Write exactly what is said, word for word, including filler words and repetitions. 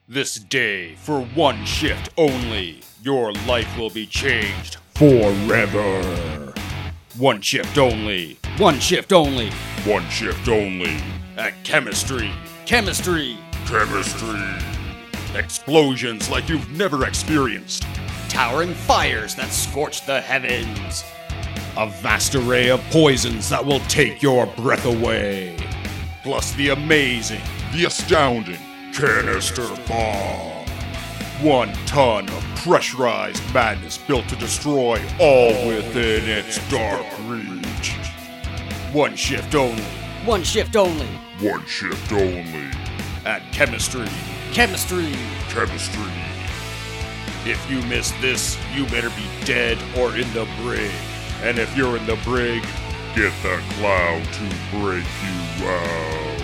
This day, for one shift only, your life will be changed forever. One shift only. One shift only. One shift only. At Chemistry. Chemistry. Chemistry. Explosions like you've never experienced. Towering fires that scorch the heavens. A vast array of poisons that will take your breath away. Plus the amazing, the astounding Canister Bomb. One ton of pressurized madness built to destroy all within its dark reach. One shift only. One shift only. One shift only. At Chemistry. Chemistry. Chemistry. If you miss this, you better be dead or in the brig. And if you're in the brig, get the cloud to break you out.